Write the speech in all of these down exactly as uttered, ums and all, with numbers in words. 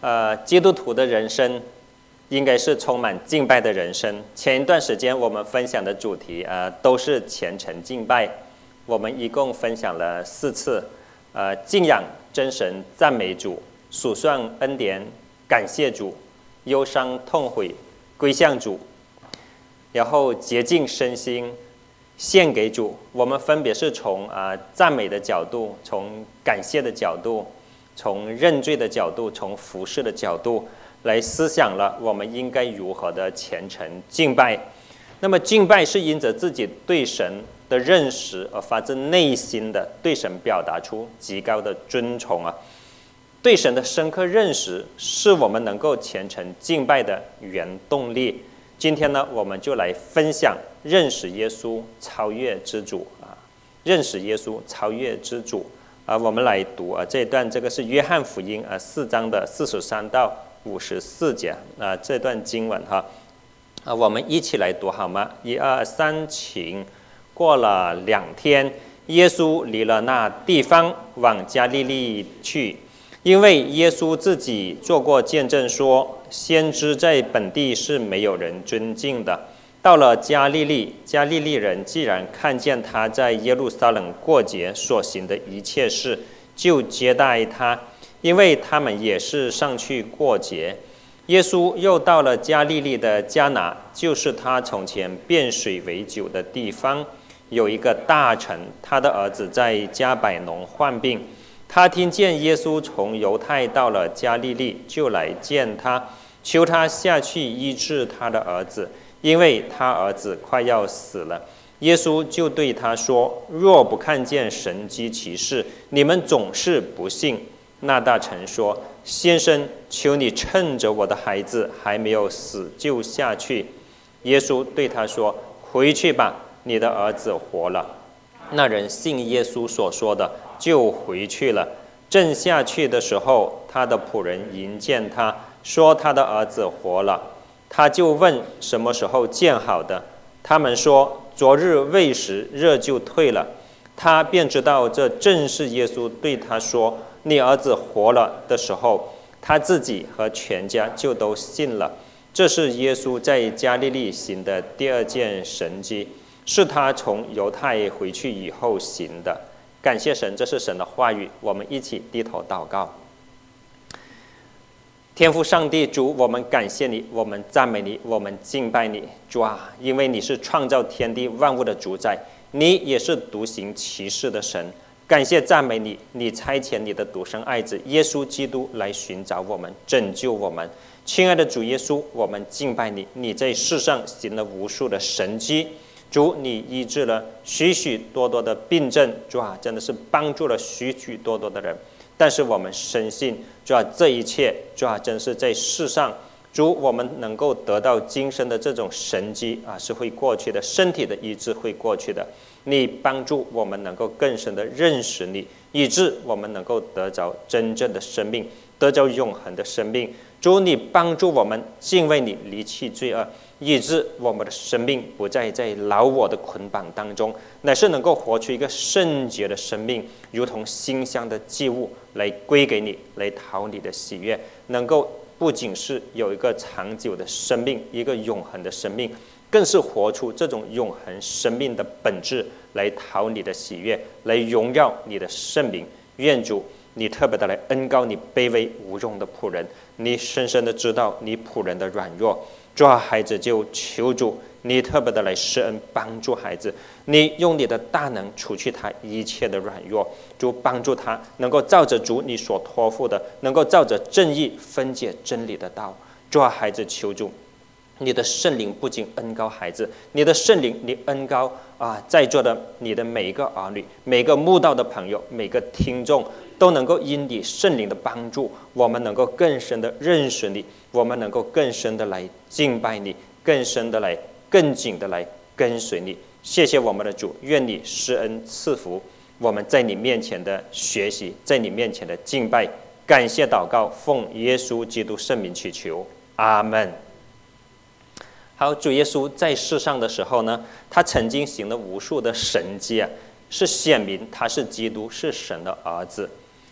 呃，基督徒的人生应该是充满敬拜的人生。前一段时间我们分享的主题，呃，都是虔诚敬拜。我们一共分享了四次，呃，敬仰真神，赞美主，数算恩典，感谢主，忧伤痛悔，归向主，然后洁净身心，献给主。我们分别是从呃赞美的角度，从感谢的角度，从认罪的角度，从服侍的角度来思想了我们应该如何的虔诚敬拜。那么敬拜是因着自己对神的认识而发自内心的对神表达出极高的尊崇啊。对神的深刻认识是我们能够虔诚敬拜的原动力。今天呢，我们就来分享认识耶稣超越之主啊，认识耶稣超越之主啊。我们来读啊这一段，这个是约翰福音啊四章的四十三到五十四节啊这段经文哈啊，我们一起来读好吗？一二三，请。过了两天，耶稣离了那地方，往加利利去，因为耶稣自己做过见证说，先知在本地是没有人尊敬的。到了加利利，加利利人既然看见他在耶路撒冷过节所行的一切事，就接待他，因为他们也是上去过节。耶稣又到了加利利的迦拿，就是他从前变水为酒的地方。有一个大臣，他的儿子在加百农患病，他听见耶稣从犹太到了加利利，就来见他，求他下去医治他的儿子，因为他儿子快要死了。耶稣就对他说，若不看见神迹奇事，你们总是不信。那大臣说，先生，求你趁着我的孩子还没有死就下去。耶稣对他说，回去吧，你的儿子活了。那人信耶稣所说的，就回去了。正下去的时候，他的仆人迎见他，说他的儿子活了。他就问什么时候见好的，他们说昨日未时，热就退了。他便知道这正是耶稣对他说你儿子活了的时候，他自己和全家就都信了。这是耶稣在加利利行的第二件神迹，是他从犹太回去以后行的。感谢神，这是神的话语。我们一起低头祷告。天父上帝，主，我们感谢你，我们赞美你，我们敬拜你。主啊，因为你是创造天地万物的主宰，你也是独行其事的神。感谢赞美你，你差遣你的独生爱子耶稣基督来寻找我们，拯救我们。亲爱的主耶稣，我们敬拜你，你在世上行了无数的神迹。主，你医治了许许多多的病症，主啊，真的是帮助了许许多多的人。但是我们深信，主啊，这一切，主啊，真是在世上，主，我们能够得到今生的这种神迹啊，是会过去的，身体的医治会过去的。你帮助我们能够更深的认识你，以致我们能够得着真正的生命，得着永恒的生命。主，你帮助我们敬畏你，离弃罪恶，以致我们的生命不再在老我的捆绑当中，乃是能够活出一个圣洁的生命，如同馨香的祭物来归给你，来讨你的喜悦，能够不仅是有一个长久的生命，一个永恒的生命，更是活出这种永恒生命的本质，来讨你的喜悦，来荣耀你的圣名。愿主你特别的来恩膏你卑微无用的仆人，你深深的知道你仆人的软弱。主啊，孩子就求主你特别的来施恩帮助孩子，你用你的大能除去他一切的软弱。主，帮助他能够照着主你所托付的，能够照着正义分解真理的道。主啊，孩子求主你的圣灵不仅恩膏孩子，你的圣灵你恩膏啊，在座的你的每一个儿女，每个慕道的朋友，每个听众，都能够因你圣灵的帮助，我们能够更深的认识你，我们能够更深的来敬拜你，更深的来更紧的来跟随你。谢谢我们的主，愿你施恩赐福我们在你面前的学习，在你面前的敬拜。感谢祷告，奉耶稣基督圣名祈求，阿们。好，主耶稣在世上的时候呢，他曾经行了无数的神迹啊，是显明他是基督，是神的儿子。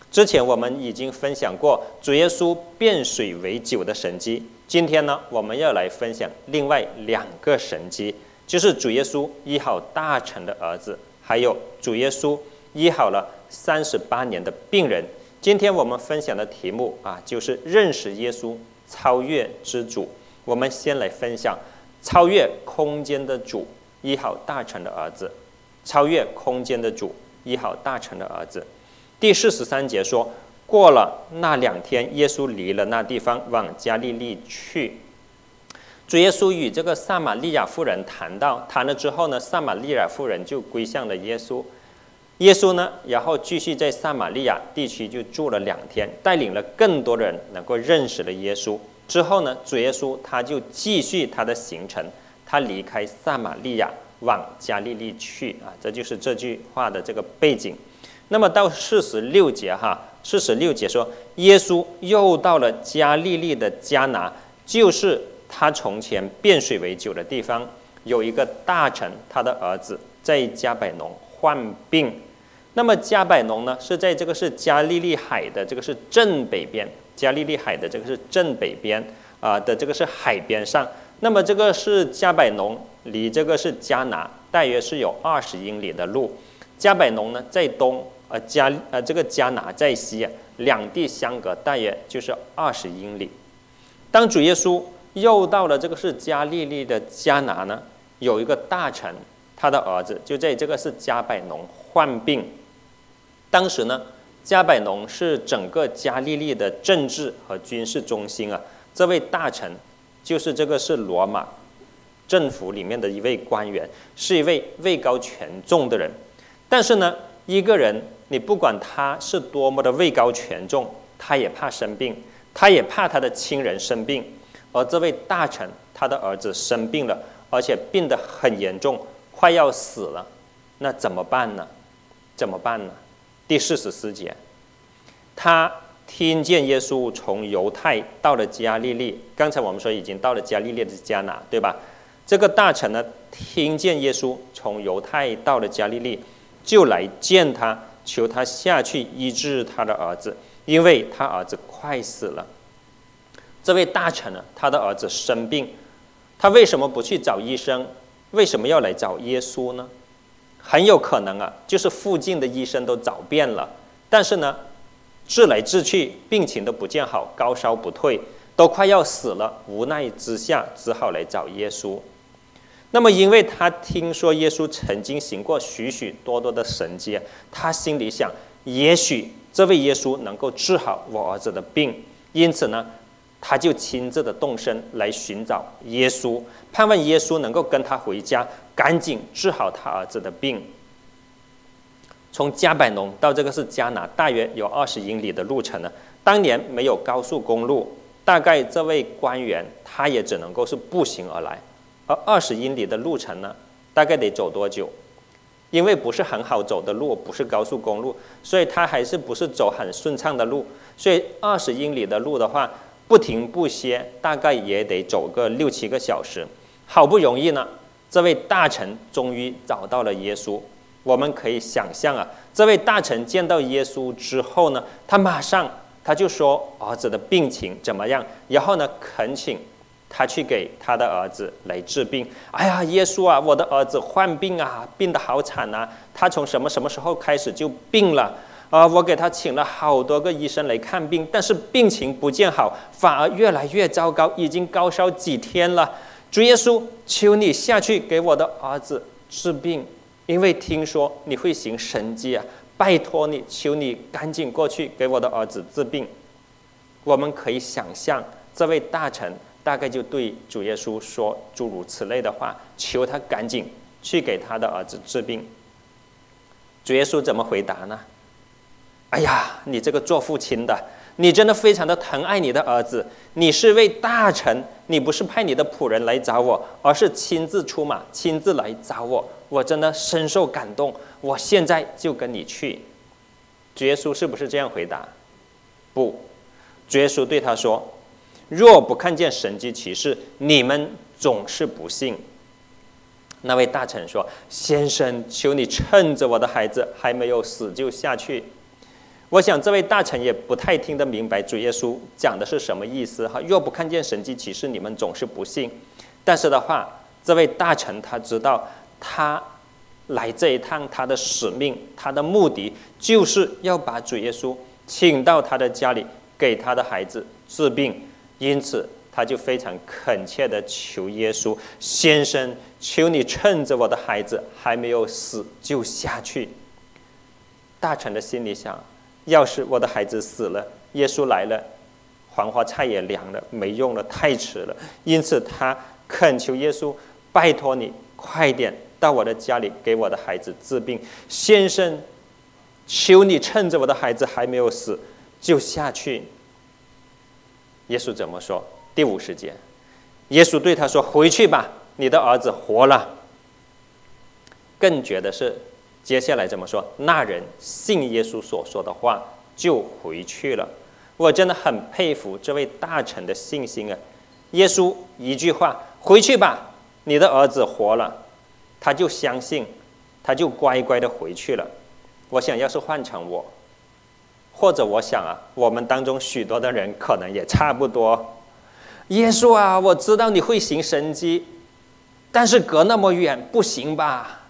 之前我们已经分享过主耶稣变水为酒的神迹，今天呢，我们要来分享另外两个神迹，就是主耶稣医好大臣的儿子，还有主耶稣医好了三十八年的病人。今天我们分享的题目啊，就是认识耶稣，超越之主。我们先来分享超越空间的主医好大臣的儿子，超越空间的主医好大臣的儿子。第四十三节说，过了那两天，耶稣离了那地方，往加利利去。主耶稣与这个撒玛利亚妇人谈到，谈了之后呢，撒玛利亚妇人就归向了耶稣。耶稣呢，然后继续在撒玛利亚地区就住了两天，带领了更多人能够认识了耶稣。之后呢，主耶稣他就继续他的行程，他离开撒玛利亚往加利利去啊，这就是这句话的这个背景。那么到四十六节哈，四十六节说，耶稣又到了加利利的迦拿，就是他从前变水为酒的地方，有一个大臣，他的儿子在加百农患病。那么加百农呢，是在这个是加利利海的这个是正北边，加利利海的这个是正北边啊、呃、的这个是海边上。那么这个是加百农，离这个是迦拿大约是有二十英里的路。加百农呢在东。呃，加呃，这个迦拿在西，两地相隔大约就是二十英里。当主耶稣又到了这个是加利利的迦拿呢，有一个大臣，他的儿子就在这个是加百农患病。当时呢，加百农是整个加利利的政治和军事中心啊。这位大臣就是这个是罗马政府里面的一位官员，是一位位高权重的人。但是呢，一个人你不管他是多么的位高权重，他也怕生病，他也怕他的亲人生病。而这位大臣，他的儿子生病了，而且病得很严重，快要死了。那怎么办呢？怎么办呢？第四十四节，他听见耶稣从犹太到了加利利，刚才我们说已经到了加利利的迦拿，对吧？这个大臣呢，听见耶稣从犹太到了加利利，就来见他，求他下去医治他的儿子，因为他儿子快死了。这位大臣呢，他的儿子生病，他为什么不去找医生？为什么要来找耶稣呢？很有可能啊，就是附近的医生都找遍了，但是呢，治来治去，病情都不见好，高烧不退，都快要死了，无奈之下只好来找耶稣。那么因为他听说耶稣曾经行过许许多多的神迹，他心里想，也许这位耶稣能够治好我儿子的病，因此呢，他就亲自的动身来寻找耶稣，盼望耶稣能够跟他回家，赶紧治好他儿子的病。从加百农到这个是迦拿，大约有二十英里的路程呢。当年没有高速公路，大概这位官员他也只能够是步行而来。而二十英里的路程呢，大概得走多久？因为不是很好走的路，不是高速公路，所以他还是不是走很顺畅的路。所以二十英里的路的话，不停不歇，大概也得走个六七个小时。好不容易呢，这位大臣终于找到了耶稣。我们可以想象啊，这位大臣见到耶稣之后呢，他马上他就说儿子的病情怎么样，然后呢，恳请他去给他的儿子来治病。哎呀，耶稣啊，我的儿子患病啊，病得好惨啊！他从什么什么时候开始就病了啊、呃？我给他请了好多个医生来看病，但是病情不见好，反而越来越糟糕，已经高烧几天了。主耶稣，求你下去给我的儿子治病，因为听说你会行神迹啊！拜托你，求你赶紧过去给我的儿子治病。我们可以想象，这位大臣大概就对主耶稣说诸如此类的话，求他赶紧去给他的儿子治病。主耶稣怎么回答呢？哎呀，你这个做父亲的，你真的非常的疼爱你的儿子，你是位大臣，你不是派你的仆人来找我，而是亲自出马，亲自来找我，我真的深受感动，我现在就跟你去。主耶稣是不是这样回答？不，主耶稣对他说，若不看见神迹奇事，你们总是不信。那位大臣说，先生，求你趁着我的孩子还没有死就下去。 我想这位大臣也不太听得明白主耶稣讲的是什么意思哈。若不看见神迹奇事，你们总是不信。但是的话，这位大臣他知道，他来这一趟他的使命，他的目的就是要把主耶稣请到他的家里，给他的孩子治病。因此他就非常恳切地求耶稣：先生，求你趁着我的孩子还没有死就下去。大臣的心里想，要是我的孩子死了，耶稣来了，黄花菜也凉了，没用了，太迟了。因此他恳求耶稣：拜托你快点到我的家里，给我的孩子治病。先生，求你趁着我的孩子还没有死就下去。耶稣怎么说？第五十节，耶稣对他说：回去吧，你的儿子活了。更觉得是接下来怎么说？那人信耶稣所说的话，就回去了。我真的很佩服这位大臣的信心啊！耶稣一句话：回去吧，你的儿子活了，他就相信，他就乖乖的回去了。我想要是换成我，或者我想啊，我们当中许多的人可能也差不多。耶稣啊，我知道你会行神迹，但是隔那么远不行吧？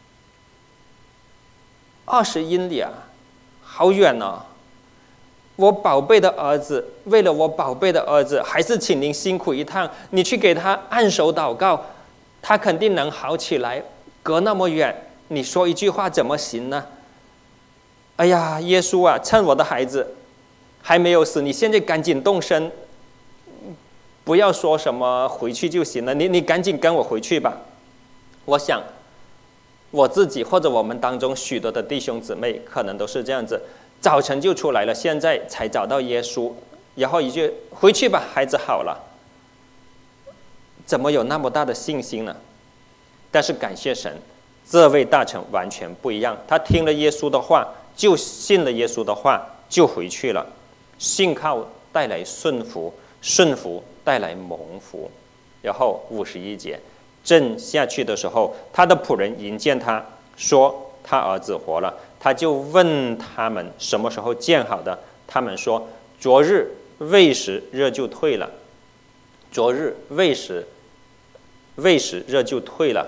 二十英里啊，好远哦！我宝贝的儿子，为了我宝贝的儿子，还是请您辛苦一趟，你去给他按手祷告，他肯定能好起来。隔那么远，你说一句话怎么行呢？哎呀，耶稣啊，趁我的孩子还没有死，你现在赶紧动身，不要说什么回去就行了，你你赶紧跟我回去吧。我想我自己或者我们当中许多的弟兄姊妹可能都是这样子，早晨就出来了，现在才找到耶稣，然后一句回去吧，孩子好了。怎么有那么大的信心呢？但是感谢神，这位大臣完全不一样，他听了耶稣的话，就信了耶稣的话，就回去了。信靠带来顺服，顺服带来蒙福。然后五十一节，正下去的时候，他的仆人迎见他，说他儿子活了。他就问他们什么时候见好的，他们说昨日未时热就退了。昨日未时未时热就退了。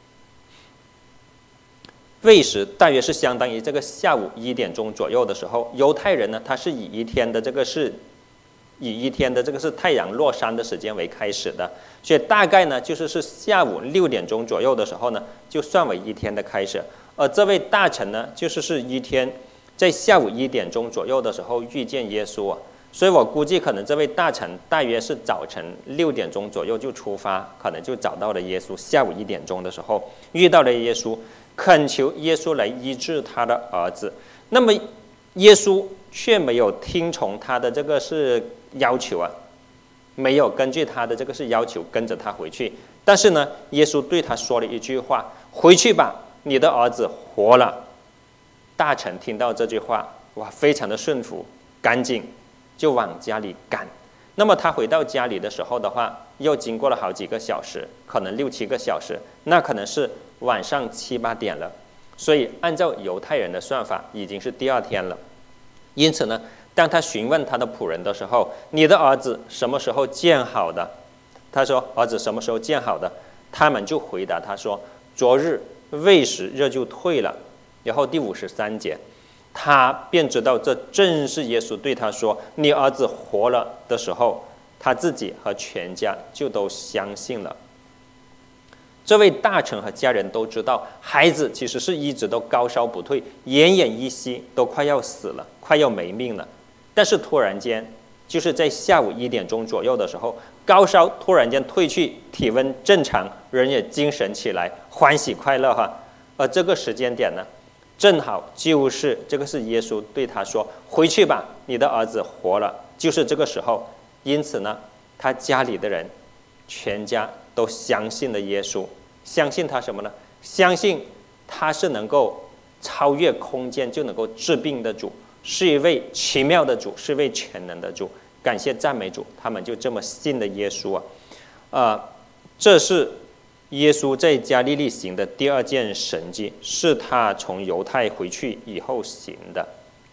未时大约是相当于这个下午一点钟左右的时候。犹太人呢，他是以一天的这个是以一天的这个是太阳落山的时间为开始的，所以大概呢就是是下午六点钟左右的时候呢，就算为一天的开始。而这位大臣呢，就是是一天在下午一点钟左右的时候遇见耶稣啊，所以我估计可能这位大臣大约是早晨六点钟左右就出发，可能就找到了耶稣。下午一点钟的时候遇到了耶稣，恳求耶稣来医治他的儿子。那么耶稣却没有听从他的这个是要求啊，没有根据他的这个是要求跟着他回去。但是呢，耶稣对他说了一句话：回去吧，你的儿子活了。大臣听到这句话，哇，非常的顺服，赶紧就往家里赶。那么他回到家里的时候的话，又经过了好几个小时，可能六七个小时，那可能是晚上七八点了。所以按照犹太人的算法，已经是第二天了。因此呢，当他询问他的仆人的时候，你的儿子什么时候见好的？他说儿子什么时候见好的？他们就回答他说昨日未时热就退了。然后第五十三节，他便知道这正是耶稣对他说你儿子活了的时候，他自己和全家就都相信了。这位大臣和家人都知道，孩子其实是一直都高烧不退，奄奄一息，都快要死了，快要没命了。但是突然间，就是在下午一点钟左右的时候，高烧突然间退去，体温正常，人也精神起来，欢喜快乐哈。而这个时间点呢，正好就是这个是耶稣对他说回去吧，你的儿子活了，就是这个时候。因此呢，他家里的人全家都相信了耶稣。相信他什么呢？相信他是能够超越空间就能够治病的主，是一位奇妙的主，是一位全能的主。感谢赞美主，他们就这么信了耶稣啊。呃，这是耶稣在加利利行的第二件神迹，是他从犹太回去以后行的。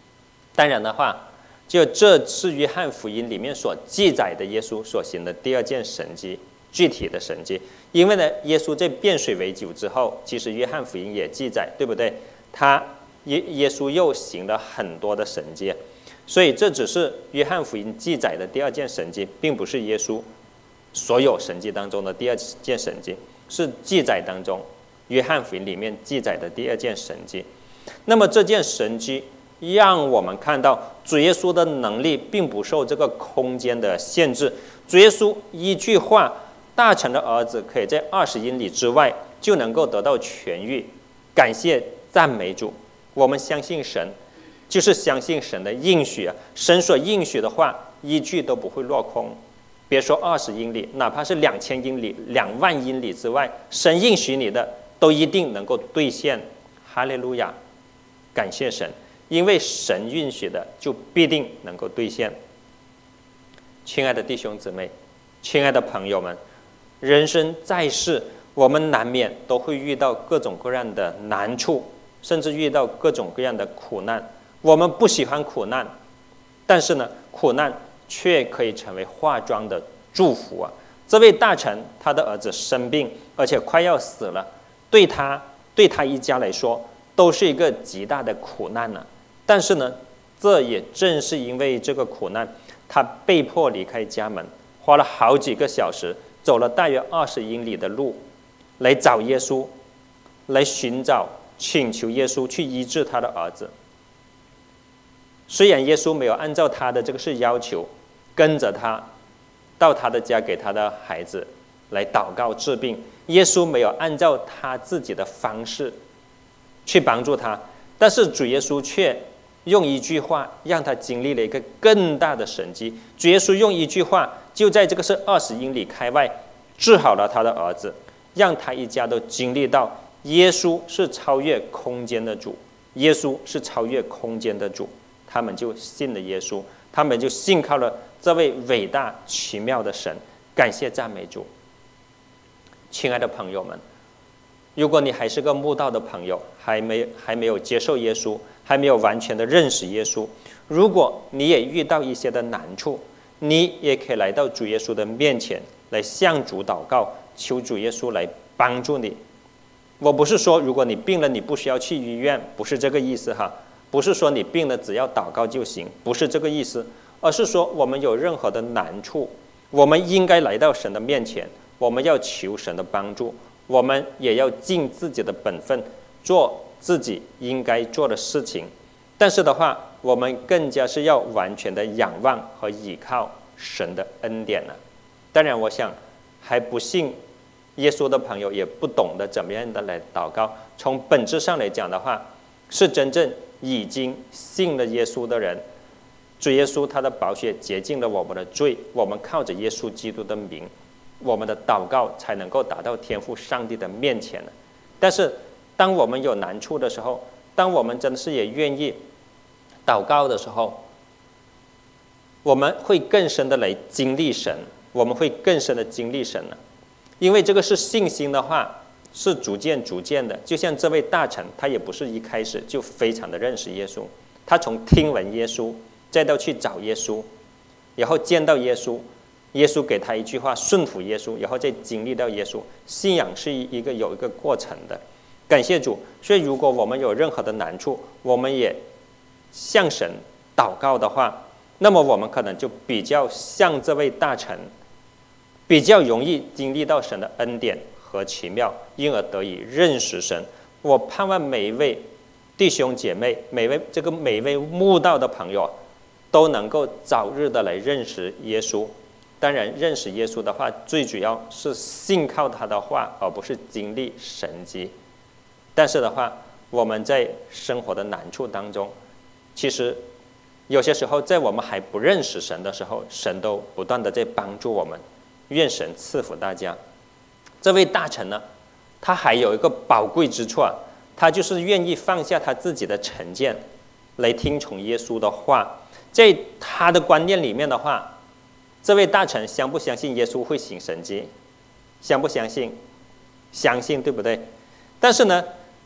当然的话，就这是约翰福音里面所记载的耶稣所行的第二件神迹，具体的神迹。因为呢，耶稣在变水为酒之后，其实约翰福音也记载，对不对？他耶耶稣又行了很多的神迹，所以这只是约翰福音记载的第二件神迹，并不是耶稣所有神迹当中的第二件神迹，是记载当中约翰福音里面记载的第二件神迹。那么这件神迹让我们看到主耶稣的能力并不受这个空间的限制。主耶稣一句话，大臣的儿子可以在二十英里之外就能够得到痊愈。感谢赞美主，我们相信神，就是相信神的应许啊！神所应许的话，一句都不会落空。别说二十英里，哪怕是两千英里、两万英里之外，神应许你的都一定能够兑现。哈利路亚！感谢神，因为神允许的就必定能够兑现。亲爱的弟兄姊妹，亲爱的朋友们，人生在世，我们难免都会遇到各种各样的难处，甚至遇到各种各样的苦难。我们不喜欢苦难，但是呢，苦难却可以成为化妆的祝福啊！这位大臣，他的儿子生病，而且快要死了，对他对他一家来说，都是一个极大的苦难呢、啊。但是呢，这也正是因为这个苦难，他被迫离开家门，花了好几个小时，走了大约二十英里的路，来找耶稣，来寻找、请求耶稣去医治他的儿子。虽然耶稣没有按照他的这个是要求，跟着他到他的家给他的孩子来祷告治病，耶稣没有按照他自己的方式去帮助他，但是主耶稣却用一句话让他经历了一个更大的神迹。主耶稣用一句话，就在这个是二十英里开外治好了他的儿子，让他一家都经历到耶稣是超越空间的主，耶稣是超越空间的主。他们就信了耶稣，他们就信靠了这位伟大奇妙的神。感谢赞美主。亲爱的朋友们，如果你还是个慕道的朋友，还没还没有接受耶稣，还没有完全的认识耶稣，如果你也遇到一些的难处，你也可以来到主耶稣的面前，来向主祷告，求主耶稣来帮助你。我不是说如果你病了你不需要去医院，不是这个意思哈，不是说你病了只要祷告就行，不是这个意思，而是说我们有任何的难处，我们应该来到神的面前，我们要求神的帮助，我们也要尽自己的本分，做自己应该做的事情。但是的话，我们更加是要完全的仰望和依靠神的恩典了、啊。当然我想还不信耶稣的朋友也不懂得怎么样的来祷告，从本质上来讲的话，是真正已经信了耶稣的人，主耶稣他的宝血洁净了我们的罪，我们靠着耶稣基督的名，我们的祷告才能够达到天父上帝的面前。但是当我们有难处的时候，当我们真的是也愿意祷告的时候，我们会更深的来经历神，我们会更深的经历神了。因为这个是信心的话，是逐渐逐渐的，就像这位大臣，他也不是一开始就非常的认识耶稣，他从听闻耶稣，再到去找耶稣，然后见到耶稣，耶稣给他一句话，顺服耶稣，然后再经历到耶稣。信仰是一个有一个过程的。感谢主。所以如果我们有任何的难处，我们也向神祷告的话，那么我们可能就比较像这位大臣，比较容易经历到神的恩典和奇妙，因而得以认识神。我盼望每一位弟兄姐妹，每位这个每一位慕道的朋友，都能够早日的来认识耶稣。当然认识耶稣的话，最主要是信靠他的话，而不是经历神迹。但是的话，我们在生活的难处当中，其实有些时候在我们还不认识神的时候，神都不断的在帮助我们。愿神赐福大家。这位大臣呢，他还有一个宝贵之处啊，他就是愿意放下他自己的成见，来听从耶稣的话。在他的观念里面的话，这位大臣相不相信耶稣会行神迹？相不相信？相信，对不对？但是呢，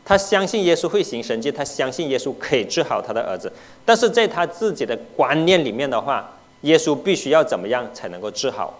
他相信耶稣会行神迹，他相信耶稣可以治好他的儿子，但是在他自己的观念里面的话，耶稣必须要怎么样才能够治好？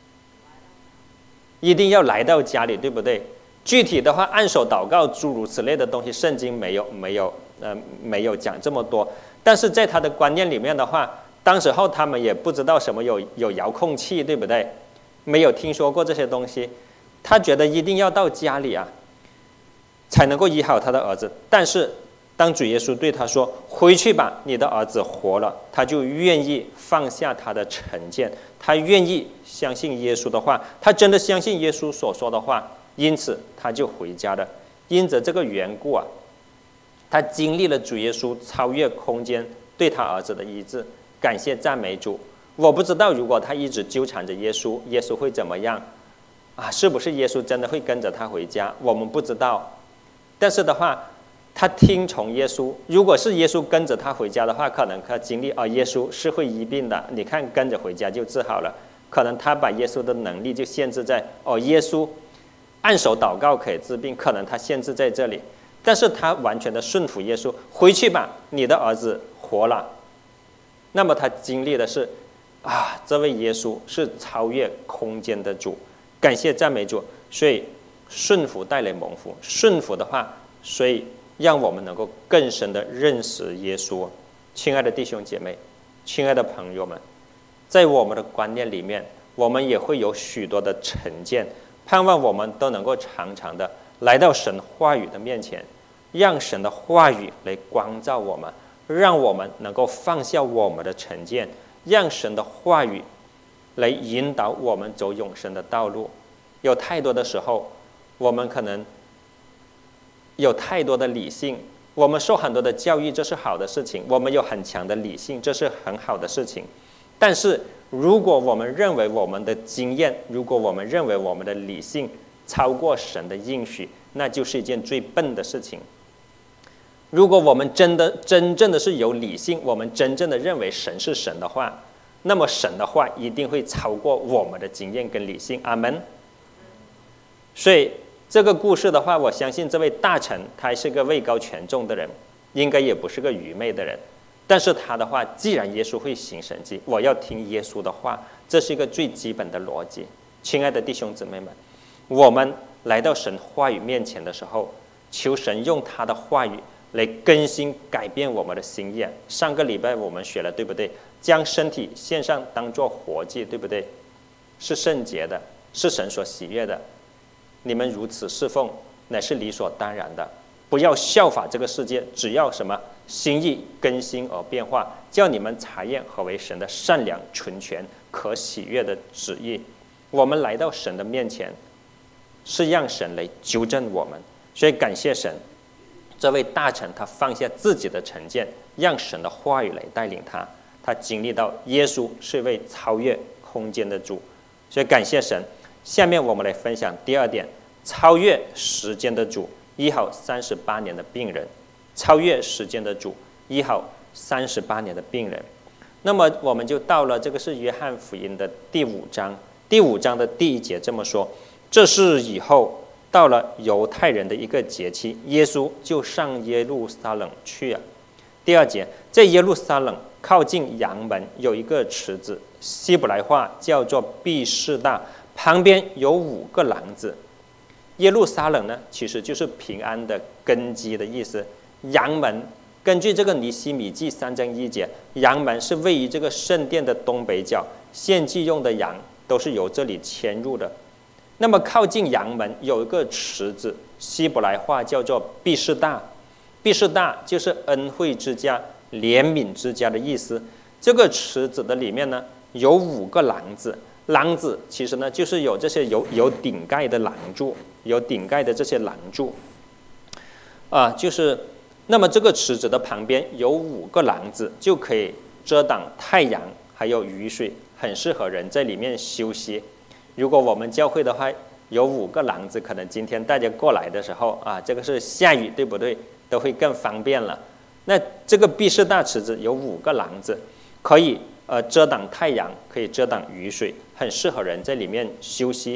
一定要来到家里，对不对？具体的话，按手祷告诸如此类的东西，圣经没有没有呃没有讲这么多。但是在他的观念里面的话，当时候他们也不知道什么有有遥控器，对不对？没有听说过这些东西，他觉得一定要到家里啊，才能够医好他的儿子。但是当主耶稣对他说：“回去吧，你的儿子活了。”他就愿意放下他的成见，他愿意相信耶稣的话，他真的相信耶稣所说的话，因此他就回家了。因着这个缘故啊，他经历了主耶稣超越空间对他儿子的医治，感谢赞美主。我不知道如果他一直纠缠着耶稣，耶稣会怎么样啊？是不是耶稣真的会跟着他回家？我们不知道。但是的话，他听从耶稣。如果是耶稣跟着他回家的话，可能他经历啊，耶稣是会医病的。你看，跟着回家就治好了。可能他把耶稣的能力就限制在哦，耶稣按手祷告可以治病，可能他限制在这里。但是他完全的顺服耶稣，回去吧，你的儿子活了。那么他经历的是啊，这位耶稣是超越空间的主，感谢赞美主。所以顺服带来蒙福，顺服的话，所以让我们能够更深的认识耶稣。亲爱的弟兄姐妹，亲爱的朋友们，在我们的观念里面，我们也会有许多的成见，盼望我们都能够常常的来到神话语的面前，让神的话语来光照我们，让我们能够放下我们的成见，让神的话语来引导我们走永生的道路。有太多的时候，我们可能有太多的理性，我们受很多的教育，这是好的事情，我们有很强的理性，这是很好的事情。但是如果我们认为我们的经验，如果我们认为我们的理性超过神的应许，那就是一件最笨的事情。如果我们真的真正的是有理性，我们真正的认为神是神的话，那么神的话一定会超过我们的经验跟理性。阿们。所以这个故事的话，我相信这位大臣他是个位高权重的人，应该也不是个愚昧的人。但是他的话，既然耶稣会行神迹，我要听耶稣的话，这是一个最基本的逻辑。亲爱的弟兄姊妹们，我们来到神话语面前的时候，求神用他的话语来更新改变我们的心意。上个礼拜我们学了，对不对？将身体献上当作活祭，对不对？是圣洁的，是神所喜悦的。你们如此侍奉，乃是理所当然的。不要效法这个世界，只要什么心意更新而变化，叫你们查验何为神的善良、纯全、可喜悦的旨意。我们来到神的面前，是让神来纠正我们。所以感谢神，这位大臣他放下自己的成见，让神的话语来带领他。他经历到耶稣是一位超越空间的主，所以感谢神。下面我们来分享第二点，超越时间的主，医好三十八年的病人。超越时间的主，医好三十八年的病人。那么我们就到了，这个是约翰福音的第五章，第五章的第一节这么说：这是以后到了犹太人的一个节期，耶稣就上耶路撒冷去啊。第二节，在耶路撒冷靠近阳门有一个池子，希伯来话叫做毕士大，旁边有五个廊子。耶路撒冷呢，其实就是平安的根基的意思。阳门，根据这个尼希米记三章一节，阳门是位于这个圣殿的东北角，献祭用的羊都是由这里迁入的。那么靠近阳门有一个池子，希伯来话叫做毕士大，毕士大就是恩惠之家、怜悯之家的意思。这个池子的里面呢，有五个廊子。廊子其实呢，就是有这些有有顶盖的廊柱，有顶盖的这些廊柱，啊，就是那么这个池子的旁边有五个廊子，就可以遮挡太阳还有雨水，很适合人在里面休息。如果我们教会的话，有五个廊子，可能今天大家过来的时候啊，这个是下雨，对不对？都会更方便了。那这个毕士大池子有五个廊子，可以呃遮挡太阳，可以遮挡雨水，很适合人在里面休息。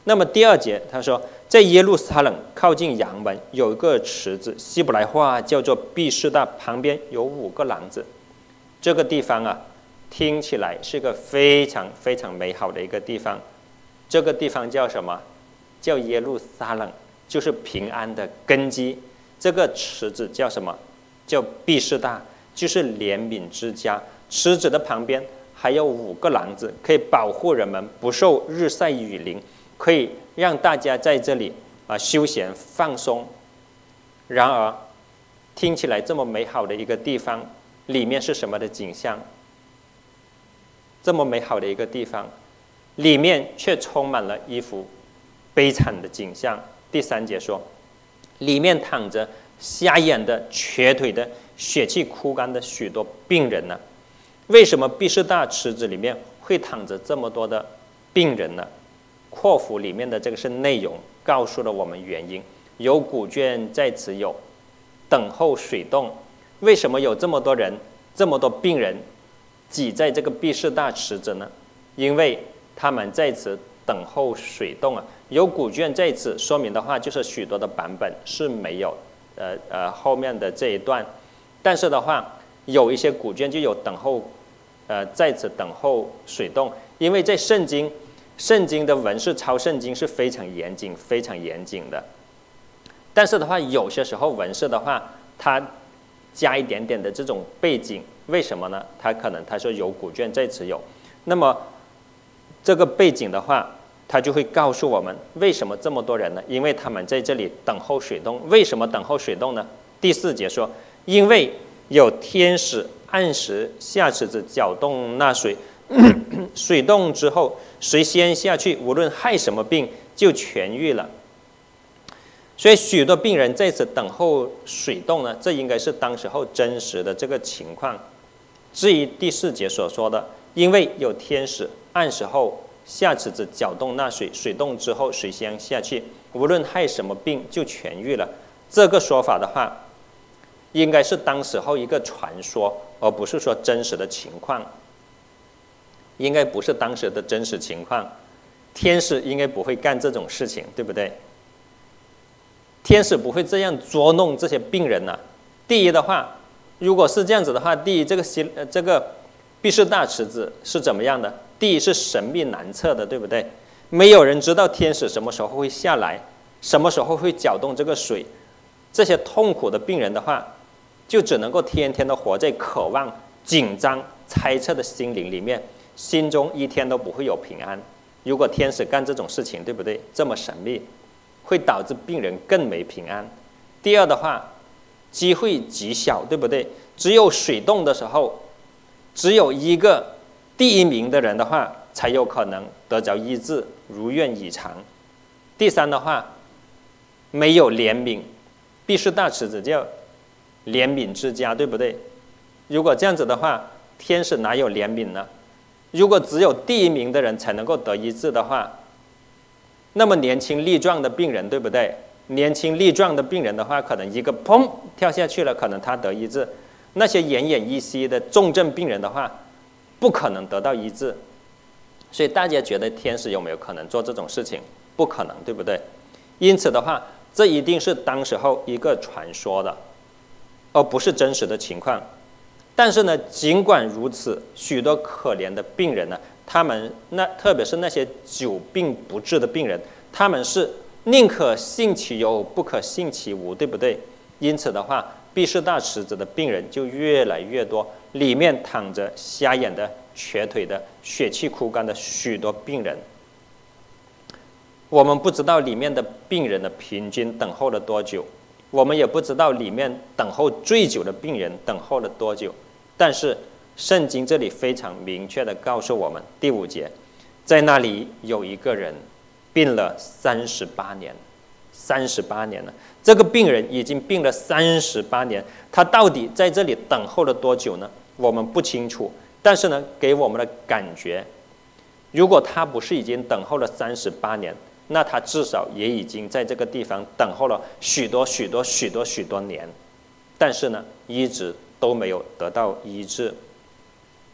那么第二节他说，在耶路撒冷靠近阳门有一个池子，希伯来话叫做毕士大，旁边有五个廊子。这个地方啊，听起来是个非常非常美好的一个地方。这个地方叫什么？叫耶路撒冷，就是平安的根基。这个池子叫什么？叫毕士大，就是怜悯之家。池子的旁边还有五个廊子，可以保护人们不受日晒雨淋，可以让大家在这里啊休闲放松。然而，听起来这么美好的一个地方，里面是什么的景象？这么美好的一个地方，里面却充满了一幅悲惨的景象。第三节说，里面躺着瞎眼的、瘸腿的、血气枯干的许多病人呢？为什么毕士大池子里面会躺着这么多的病人呢？括弧里面的这个是内容，告诉了我们原因。有古卷在此有，等候水动。为什么有这么多人、这么多病人挤在这个毕士大池子呢？因为他们在此等候水动啊。有古卷在此说明的话，就是许多的版本是没有呃呃后面的这一段，但是的话，有一些古卷就有等候，呃在此等候水动，因为在圣经，圣经的文士抄圣经是非常严谨、非常严谨的。但是的话，有些时候文士的话，他加一点点的这种背景，为什么呢？他可能他说有古卷在此有，那么这个背景的话，他就会告诉我们为什么这么多人呢？因为他们在这里等候水动。为什么等候水动呢？第四节说，因为有天使按时下池子搅动那水，水动之后，谁先下去，无论害什么病，就痊愈了。所以许多病人在此等候水动呢，这应该是当时候真实的这个情况。至于第四节所说的，因为有天使按时候下池子搅动那水，水动之后水先下去，无论害什么病就痊愈了。这个说法的话，应该是当时候一个传说，而不是说真实的情况。应该不是当时的真实情况，天使应该不会干这种事情，对不对？天使不会这样捉弄这些病人呢、啊。第一的话，如果是这样子的话，第一，这个西呃这个毕士大池子是怎么样的？第一是神秘难测的，对不对？没有人知道天使什么时候会下来，什么时候会搅动这个水。这些痛苦的病人的话，就只能够天天的活在渴望、紧张、猜测的心灵里面，心中一天都不会有平安。如果天使干这种事情，对不对？这么神秘，会导致病人更没平安。第二的话，机会极小，对不对？只有水动的时候，只有一个第一名的人的话，才有可能得着医治，如愿以偿。第三的话，没有怜悯，毕士大池子叫怜悯之家，对不对？如果这样子的话，天使哪有怜悯呢？如果只有第一名的人才能够得医治的话，那么年轻力壮的病人，对不对？年轻力壮的病人的话，可能一个砰跳下去了，可能他得医治。那些奄奄一息的重症病人的话，不可能得到医治。所以大家觉得天使有没有可能做这种事情？不可能，对不对？因此的话，这一定是当时候一个传说的，而不是真实的情况。但是呢，尽管如此，许多可怜的病人呢，他们那特别是那些久病不治的病人，他们是宁可信其有，不可信其无，对不对？因此的话，毕士大池子的病人就越来越多，里面躺着瞎眼的、瘸腿的、血气枯干的许多病人。我们不知道里面的病人的平均等候了多久，我们也不知道里面等候最久的病人等候了多久。但是圣经这里非常明确的告诉我们，第五节，在那里有一个人病了三十八年，三十八年了。这个病人已经病了三十八年，他到底在这里等候了多久呢？我们不清楚。但是呢，给我们的感觉，如果他不是已经等候了三十八年，那他至少也已经在这个地方等候了许多许多许多许多年，但是呢，一直都没有得到医治。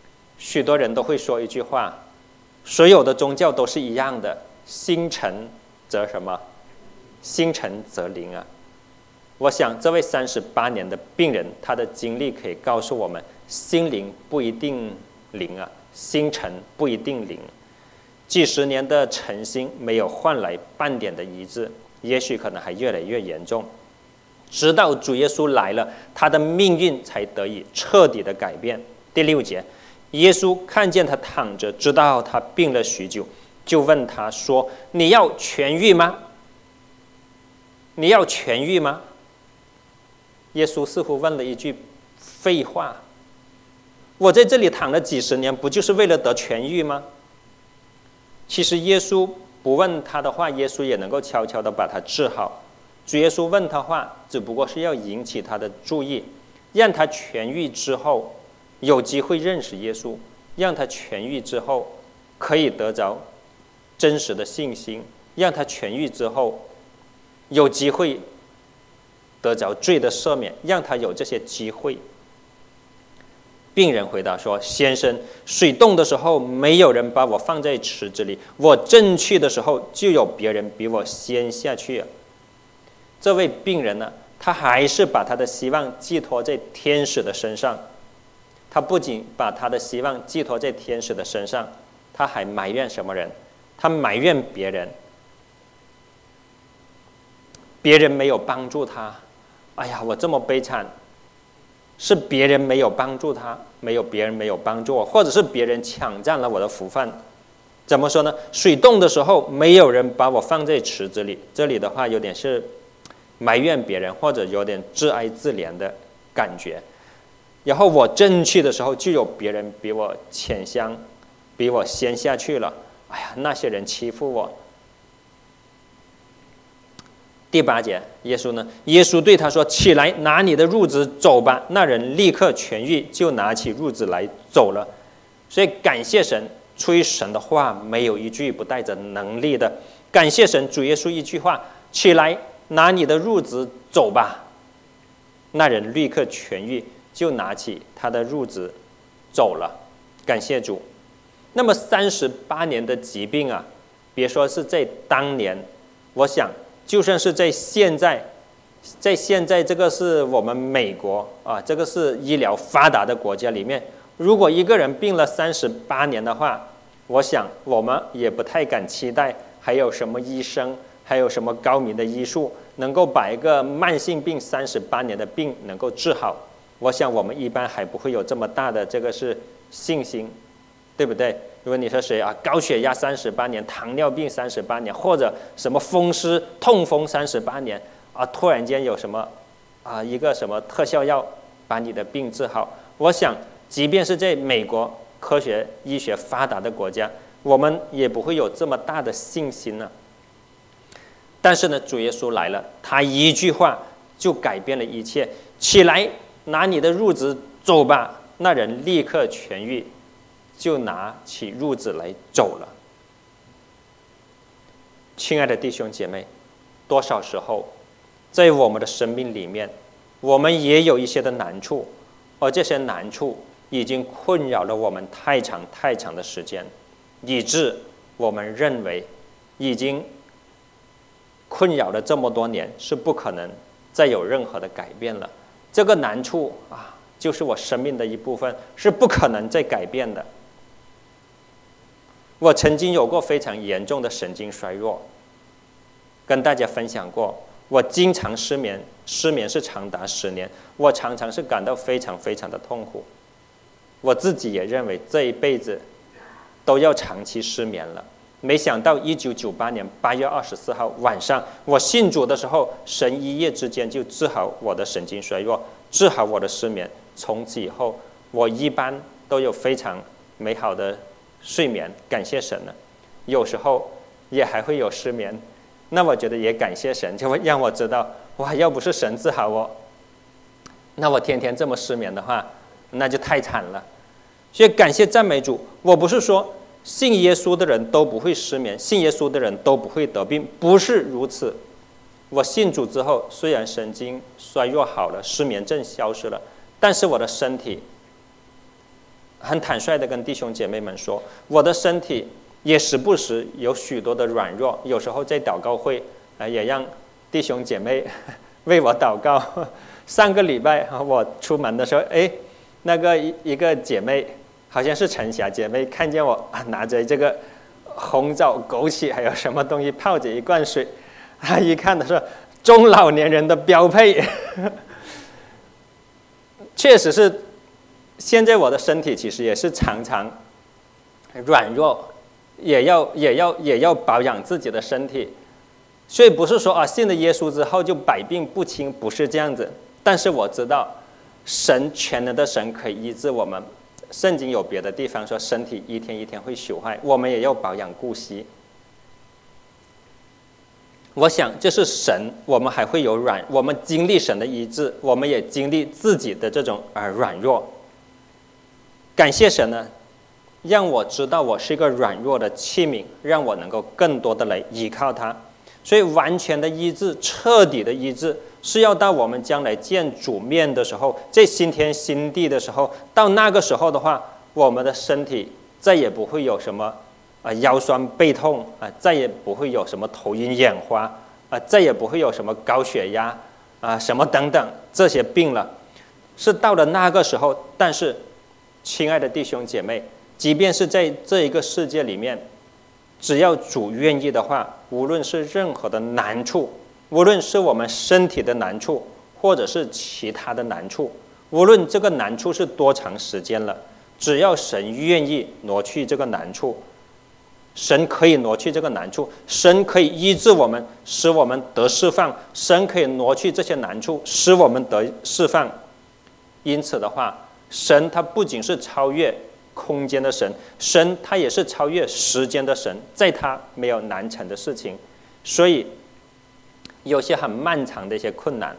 许多人都会说一句话，所有的宗教都是一样的，心诚则什么？心诚则灵啊！我想这位三十八年的病人，他的经历可以告诉我们，心灵不一定灵啊，心诚不一定灵。几十年的诚心没有换来半点的医治，也许可能还越来越严重。直到主耶稣来了，他的命运才得以彻底的改变。第六节，耶稣看见他躺着，知道他病了许久，就问他说：“你要痊愈吗？你要痊愈吗？”耶稣似乎问了一句废话：“我在这里躺了几十年，不就是为了得痊愈吗？”其实耶稣不问他的话，耶稣也能够悄悄地把他治好。主耶稣问他话，只不过是要引起他的注意，让他痊愈之后有机会认识耶稣，让他痊愈之后可以得着真实的信心，让他痊愈之后有机会得着罪的赦免，让他有这些机会。病人回答说：“先生，水冻的时候没有人把我放在池子里，我正去的时候就有别人比我先下去了。”这位病人呢，他还是把他的希望寄托在天使的身上。他不仅把他的希望寄托在天使的身上，他还埋怨什么人？他埋怨别人，别人没有帮助他。哎呀，我这么悲惨，是别人没有帮助他，没有别人没有帮助我，或者是别人抢占了我的福分。怎么说呢？水冻的时候没有人把我放在池子里，这里的话有点是埋怨别人，或者有点自哀自怜的感觉。然后我正去的时候，就有别人比我浅香，比我先下去了。哎呀，那些人欺负我。第八节，耶稣呢？耶稣对他说：“起来，拿你的褥子走吧。”那人立刻痊愈，就拿起褥子来走了。所以感谢神，出于神的话，没有一句不带着能力的。感谢神，主耶稣一句话：“起来，拿你的褥子走吧。”那人立刻痊愈，就拿起他的褥子走了。感谢主。那么三十八年的疾病啊，别说是在当年，我想就算是在现在，在现在这个是我们美国啊，这个是医疗发达的国家里面，如果一个人病了三十八年的话，我想我们也不太敢期待还有什么医生，还有什么高明的医术能够把一个慢性病三十八年的病能够治好。我想我们一般还不会有这么大的这个是信心，对不对？如果你说谁啊，高血压三十八年，糖尿病三十八年，或者什么风湿痛风三十八年啊，突然间有什么啊一个什么特效药把你的病治好，我想即便是在美国科学医学发达的国家，我们也不会有这么大的信心呢、啊。但是呢，主耶稣来了，他一句话就改变了一切。起来，拿你的褥子走吧。那人立刻痊愈，就拿起褥子来走了。亲爱的弟兄姐妹，多少时候在我们的生命里面，我们也有一些的难处，而这些难处已经困扰了我们太长太长的时间，以致我们认为已经困扰了这么多年，是不可能再有任何的改变了。这个难处啊，就是我生命的一部分，是不可能再改变的。我曾经有过非常严重的神经衰弱，跟大家分享过，我经常失眠，失眠是长达十年，我常常是感到非常非常的痛苦。我自己也认为这一辈子都要长期失眠了。没想到一九九八年八月二十四号晚上，我信主的时候，神一夜之间就治好我的神经衰弱，治好我的失眠。从此以后，我一般都有非常美好的睡眠，感谢神了。有时候也还会有失眠，那我觉得也感谢神，就会让我知道，哇，要不是神治好我，那我天天这么失眠的话，那就太惨了。所以感谢赞美主，我不是说信耶稣的人都不会失眠，信耶稣的人都不会得病，不是如此。我信主之后，虽然神经衰弱好了，失眠症消失了，但是我的身体，很坦率的跟弟兄姐妹们说，我的身体也时不时有许多的软弱。有时候在祷告会，呃，也让弟兄姐妹为我祷告。上个礼拜我出门的时候，哎，那个一一个姐妹，好像是陈霞姐妹，看见我拿着这个红枣、枸杞还有什么东西泡着一罐水，她一看她说中老年人的标配。确实是，现在我的身体其实也是常常软弱，也要也要也要保养自己的身体。所以不是说啊，信了耶稣之后就百病不侵，不是这样子。但是我知道，神全能的神可以医治我们。圣经有别的地方说，身体一天一天会朽坏，我们也要保养顾惜。我想，这是神，我们还会有软，我们经历神的医治，我们也经历自己的这种呃软弱。感谢神呢，让我知道我是一个软弱的器皿，让我能够更多的来依靠他。所以完全的医治，彻底的医治，是要到我们将来见主面的时候，在新天新地的时候，到那个时候的话，我们的身体再也不会有什么啊腰酸背痛啊，再也不会有什么头晕眼花啊，再也不会有什么高血压啊什么等等这些病了。是到了那个时候，但是亲爱的弟兄姐妹，即便是在这一个世界里面，只要主愿意的话，无论是任何的难处，无论是我们身体的难处，或者是其他的难处，无论这个难处是多长时间了，只要神愿意挪去这个难处，神可以挪去这个难处，神可以医治我们，使我们得释放，神可以挪去这些难处，使我们得释放。因此的话，神他不仅是超越空间的神，神他也是超越时间的神，在他没有难成的事情。所以有些很漫长的一些困难，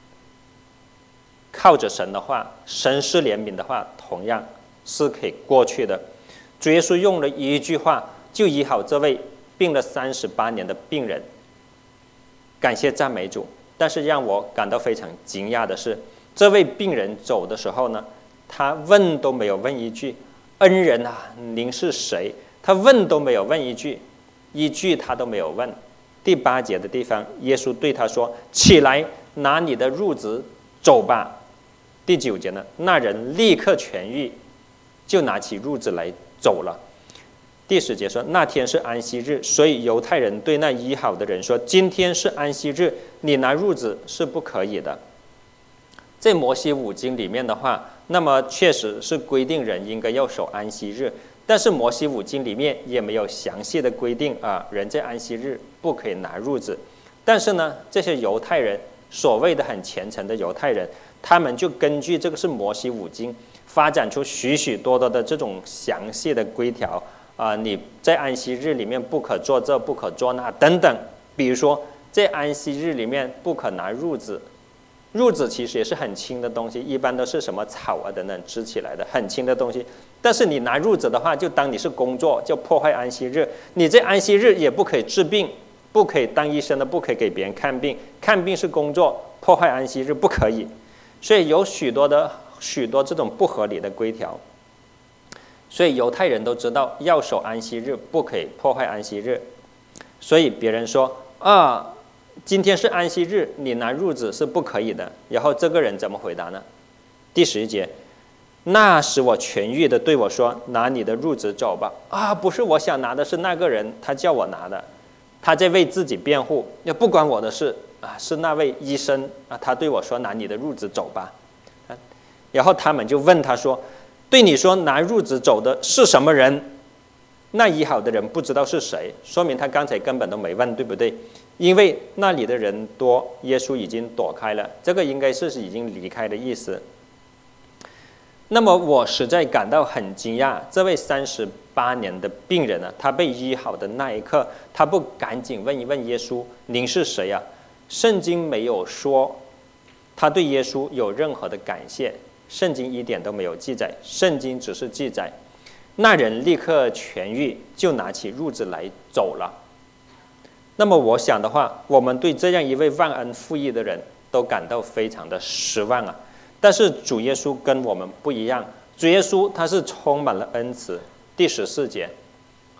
靠着神的话，神是怜悯的话，同样是可以过去的。主耶稣用了一句话就医好这位病了三十八年的病人，感谢赞美主。但是让我感到非常惊讶的是，这位病人走的时候呢，他问都没有问一句，恩人啊，您是谁？他问都没有问一句，一句他都没有问。第八节的地方，耶稣对他说：“起来，拿你的褥子走吧。”第九节呢，那人立刻痊愈，就拿起褥子来走了。第十节说，那天是安息日，所以犹太人对那医好的人说：“今天是安息日，你拿褥子是不可以的。”在摩西五经里面的话，那么确实是规定人应该要守安息日，但是摩西五经里面也没有详细的规定啊，人在安息日不可以拿褥子。但是呢，这些犹太人，所谓的很虔诚的犹太人，他们就根据这个是摩西五经，发展出许许多多的这种详细的规条啊，你在安息日里面不可做这，不可做那等等。比如说，在安息日里面不可拿褥子。褥子其实也是很轻的东西，一般都是什么草啊等等织起来的，很轻的东西。但是你拿褥子的话，就当你是工作，就破坏安息日。你在安息日也不可以治病，不可以当医生的，不可以给别人看病，看病是工作，破坏安息日不可以。所以有许多的许多这种不合理的规条。所以犹太人都知道要守安息日，不可以破坏安息日。所以别人说啊，今天是安息日，你拿褥子是不可以的。然后这个人怎么回答呢？第十一节，那使我痊愈的对我说：“拿你的褥子走吧。”啊，不是我想拿的，是那个人他叫我拿的，他在为自己辩护，也不关我的事啊。是那位医生啊，他对我说：“拿你的褥子走吧。”啊，然后他们就问他说：“对你说拿褥子走的是什么人？”那医好的人不知道是谁，说明他刚才根本都没问，对不对？因为那里的人多，耶稣已经躲开了，这个应该是已经离开的意思。那么我实在感到很惊讶，这位三十八年的病人呢，他被医好的那一刻，他不赶紧问一问耶稣：“您是谁啊？”圣经没有说他对耶稣有任何的感谢，圣经一点都没有记载，圣经只是记载那人立刻痊愈，就拿起褥子来走了。那么我想的话，我们对这样一位忘恩负义的人都感到非常的失望啊。但是主耶稣跟我们不一样，主耶稣他是充满了恩慈。第十四节，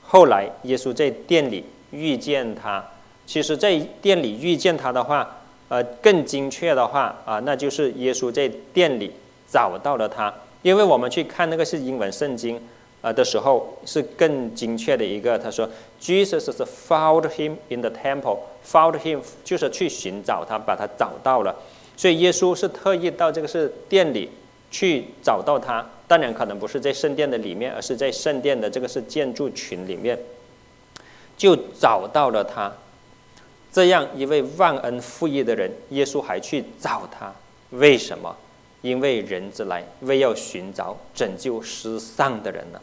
后来耶稣在店里遇见他，其实在店里遇见他的话，呃，更精确的话啊、呃，那就是耶稣在店里找到了他。因为我们去看那个是英文圣经，呃的时候是更精确的一个，他说 Jesus found him in the temple， found him 就是去寻找他，把他找到了。所以耶稣是特意到这个是店里去找到他，当然可能不是在圣殿的里面，而是在圣殿的这个是建筑群里面，就找到了他。这样一位忘恩负义的人，耶稣还去找他，为什么？因为人子来，为要寻找拯救失丧的人了。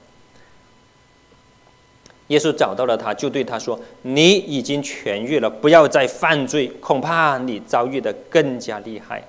耶稣找到了他，就对他说：“你已经痊愈了，不要再犯罪，恐怕你遭遇的更加厉害。”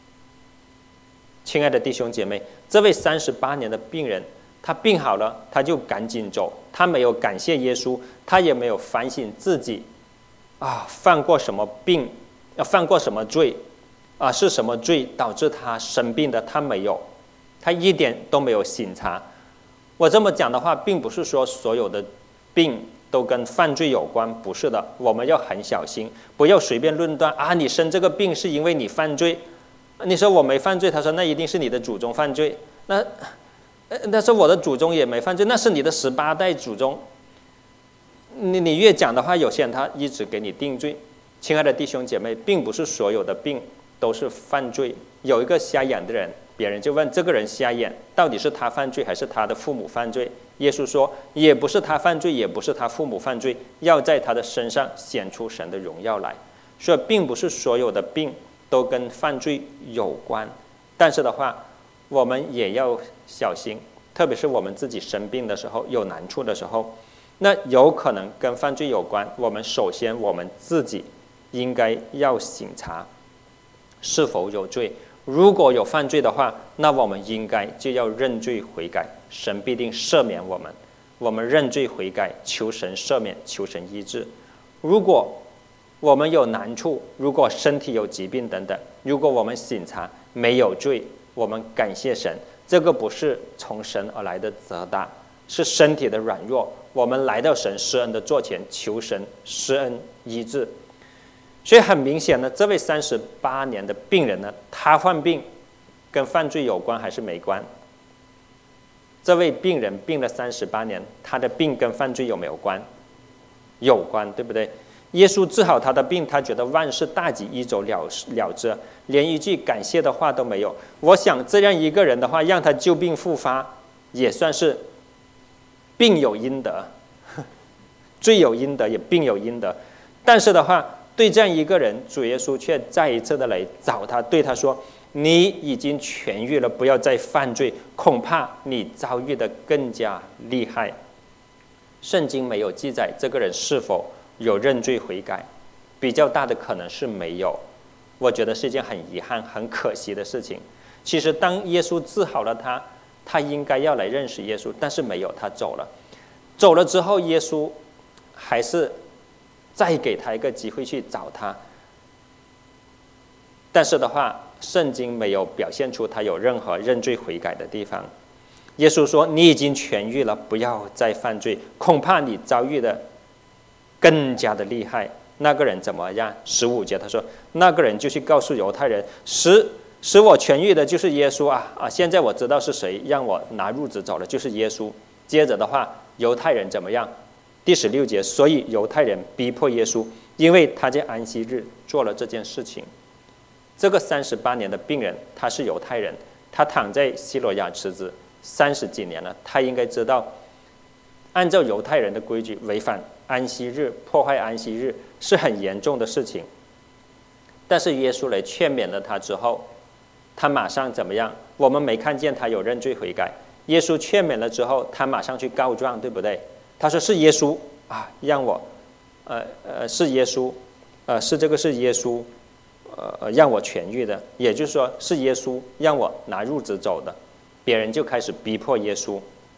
亲爱的弟兄姐妹，这位三十八年的病人，他病好了，他就赶紧走，他没有感谢耶稣，他也没有反省自己啊，犯过什么病，啊，犯过什么罪。啊，是什么罪导致他生病的？他没有，他一点都没有省察。我这么讲的话，并不是说所有的病都跟犯罪有关，不是的。我们要很小心，不要随便论断啊！你生这个病是因为你犯罪，你说我没犯罪，他说那一定是你的祖宗犯罪。那，那是我的祖宗也没犯罪，那是你的十八代祖宗。你你越讲的话，有些人他一直给你定罪。亲爱的弟兄姐妹，并不是所有的病都是犯罪。有一个瞎眼的人，别人就问这个人瞎眼，到底是他犯罪还是他的父母犯罪？耶稣说，也不是他犯罪，也不是他父母犯罪，要在他的身上显出神的荣耀来。所以，并不是所有的病都跟犯罪有关。但是的话，我们也要小心，特别是我们自己生病的时候，有难处的时候，那有可能跟犯罪有关。我们首先，我们自己应该要省察是否有罪。如果有犯罪的话，那我们应该就要认罪悔改，神必定赦免我们。我们认罪悔改，求神赦免，求神医治。如果我们有难处，如果身体有疾病等等，如果我们省察没有罪，我们感谢神，这个不是从神而来的责打，是身体的软弱，我们来到神施恩的座前，求神施恩医治。所以很明显呢，这位三十八年的病人呢，他患病跟犯罪有关还是没关？这位病人病了三十八年，他的病跟犯罪有没有关？有关，对不对？耶稣治好他的病，他觉得万事大吉，一走了了之，连一句感谢的话都没有。我想这样一个人的话，让他旧病复发，也算是病有应得，罪有应得，也病有应得。但是的话，对这样一个人，主耶稣却再一次的来找他，对他说：“你已经痊愈了，不要再犯罪，恐怕你遭遇的更加厉害。”圣经没有记载这个人是否有认罪悔改，比较大的可能是没有。我觉得是一件很遗憾、很可惜的事情。其实，当耶稣治好了他，他应该要来认识耶稣，但是没有，他走了。走了之后，耶稣还是再给他一个机会去找他。但是的话，圣经没有表现出他有任何认罪悔改的地方。耶稣说：“你已经痊愈了，不要再犯罪，恐怕你遭遇的更加的厉害。”那个人怎么样？十五节他说，那个人就去告诉犹太人，使使我痊愈的就是耶稣啊啊！现在我知道是谁让我拿褥子走了，就是耶稣。接着的话，犹太人怎么样？第十六节，所以犹太人逼迫耶稣，因为他在安息日做了这件事情。这个三十八年的病人，他是犹太人，他躺在西罗亚池子三十几年了，他应该知道，按照犹太人的规矩，违反安息日、破坏安息日是很严重的事情。但是耶稣来劝勉了他之后，他马上怎么样？我们没看见他有认罪悔改。耶稣劝勉了之后，他马上去告状，对不对？他说是耶稣啊，让我，呃呃，是耶稣，呃，是这个是耶稣，呃，让我痊愈的。也就是说，是耶稣让我拿褥子走的。别人就开始逼迫耶稣。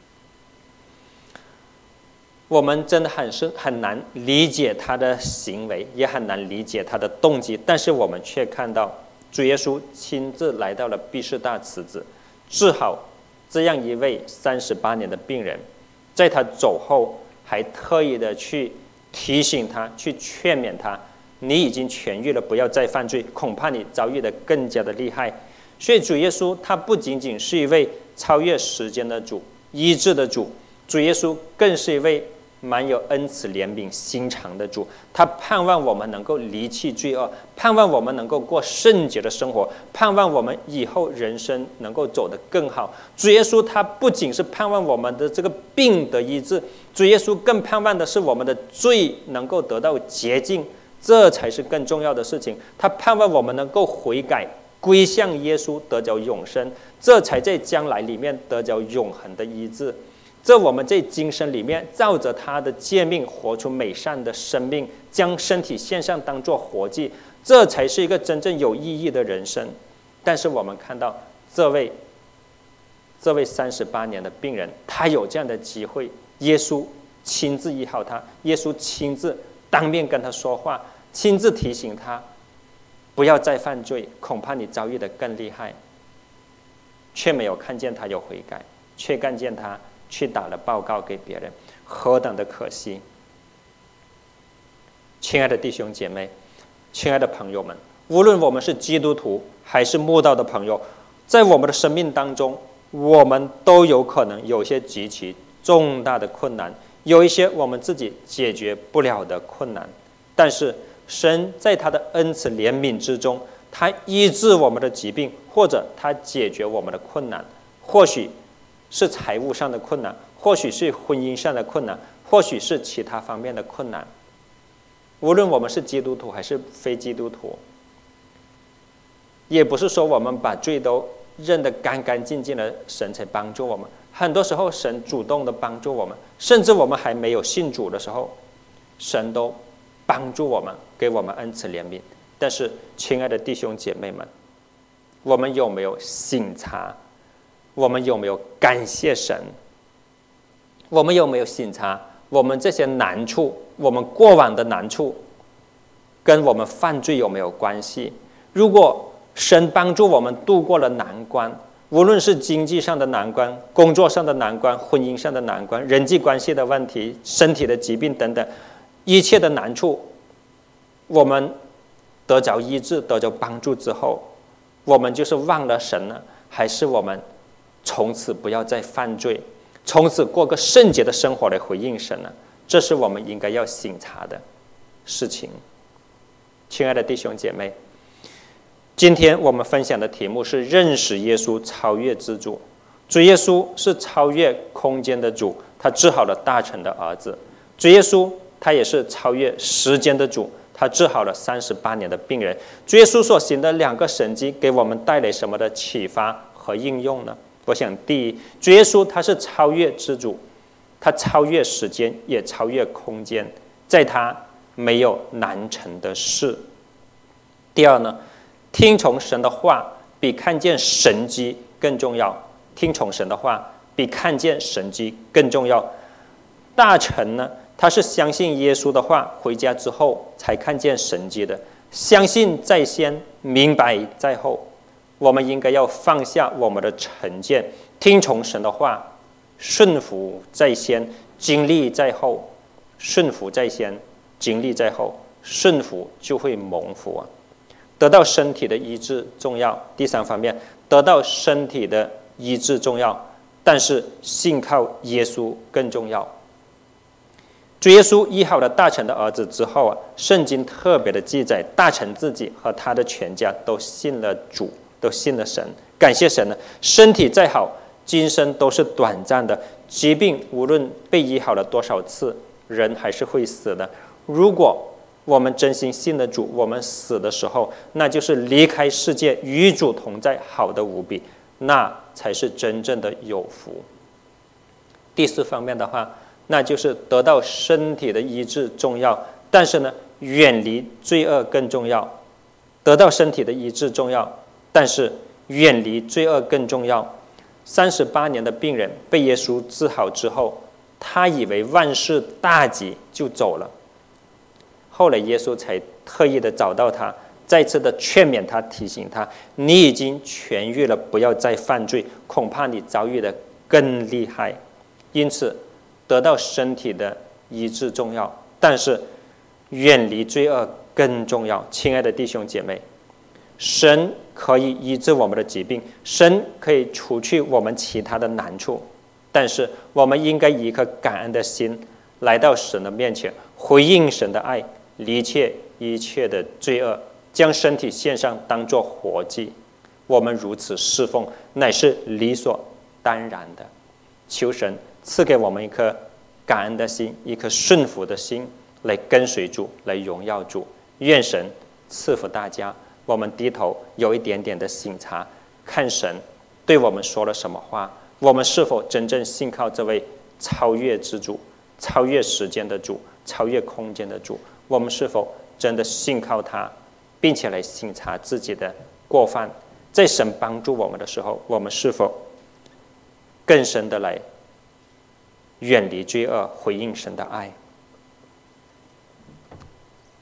我们真的很是很难理解他的行为，也很难理解他的动机，但是我们却看到主耶稣亲自来到了毕士大池子，治好这样一位三十八年的病人。在他走后， 还特意的去提醒他，去劝勉他，你已经痊愈了，不要再犯罪，恐怕你遭遇的更加的厉害。所以主耶稣他不仅仅是一位超越时间的主，医治的主，主耶稣更是一位满有恩慈怜悯心肠的主。他盼望我们能够离弃罪恶，盼望我们能够过圣洁的生活，盼望我们以后人生能够走得更好。主耶稣他不仅是盼望我们的这个病得医治，主耶稣更盼望的是我们的罪能够得到洁净，这才是更重要的事情。他盼望我们能够悔改归向耶稣，得着永生，这才在将来里面得着永恒的医治。这我们在今生里面照着他的诫命活出美善的生命，将身体献上当作活祭，这才是一个真正有意义的人生。但是我们看到这位这位三十八年的病人，他有这样的机会，耶稣亲自医好他，耶稣亲自当面跟他说话，亲自提醒他不要再犯罪，恐怕你遭遇的更厉害，却没有看见他有悔改，却看见他去打了报告给别人，何等的可惜！亲爱的弟兄姐妹，亲爱的朋友们，无论我们是基督徒还是慕道的朋友，在我们的生命当中，我们都有可能有一些极其重大的困难，有一些我们自己解决不了的困难。但是神在他的恩慈怜悯之中，他医治我们的疾病，或者他解决我们的困难，或许是财务上的困难，或许是婚姻上的困难，或许是其他方面的困难。无论我们是基督徒还是非基督徒，也不是说我们把罪都认得干干净净的，神才帮助我们。很多时候神主动的帮助我们，甚至我们还没有信主的时候，神都帮助我们，给我们恩慈怜悯。但是亲爱的弟兄姐妹们，我们有没有省察？我们有没有感谢神？我们有没有省察我们这些难处，我们过往的难处跟我们犯罪有没有关系？如果神帮助我们度过了难关，无论是经济上的难关、工作上的难关、婚姻上的难关、人际关系的问题、身体的疾病等等，一切的难处，我们得着医治、得着帮助之后，我们就是忘了神呢，还是我们从此不要再犯罪，从此过个圣洁的生活来回应神呢？这是我们应该要省察的事情。亲爱的弟兄姐妹，今天我们分享的题目是认识耶稣，超越之主。主耶稣是超越空间的主，他治好了大臣的儿子。主耶稣他也是超越时间的主，他治好了三十八年的病人。主耶稣所行的两个神迹给我们带来什么的启发和应用呢？我想第一，主耶稣他是超越之主，他超越时间也超越空间，在他没有难成的事。第二呢，听从神的话比看见神迹更重要，听从神的话比看见神迹更重要。大臣呢，他是相信耶稣的话，回家之后才看见神迹的，相信在先，明白在后。我们应该要放下我们的成见，听从神的话，顺服在先，经历在后。顺服在先，经历在后，顺服就会蒙福啊！得到身体的医治重要。第三方面，得到身体的医治重要，但是信靠耶稣更重要。主耶稣医好了大臣的儿子之后啊，圣经特别的记载，大臣自己和他的全家都信了主，都信了神。感谢神呢，身体再好，今生都是短暂的，疾病无论被医好了多少次，人还是会死的。如果我们真心信了主，我们死的时候，那就是离开世界，与主同在，好的无比，那才是真正的有福。第四方面的话，那就是得到身体的医治重要，但是呢，远离罪恶更重要。得到身体的医治重要，但是远离罪恶更重要。三十八年的病人被耶稣治好之后，他以为万事大吉就走了。后来耶稣才特意的找到他，再次的劝勉他，提醒他：你已经痊愈了，不要再犯罪，恐怕你遭遇的更厉害。因此，得到身体的医治重要，但是远离罪恶更重要。亲爱的弟兄姐妹，神可以医治我们的疾病，神可以除去我们其他的难处，但是我们应该以一颗感恩的心来到神的面前，回应神的爱，离弃一切的罪恶，将身体献上当作活祭。我们如此侍奉乃是理所当然的。求神赐给我们一颗感恩的心，一颗顺服的心，来跟随主，来荣耀主。愿神赐福大家。我们低头有一点点的省察，看神对我们说了什么话，我们是否真正信靠这位超越之主，超越时间的主，超越空间的主？我们是否真的信靠他，并且来省察自己的过犯？在神帮助我们的时候，我们是否更深的来远离罪恶，回应神的爱？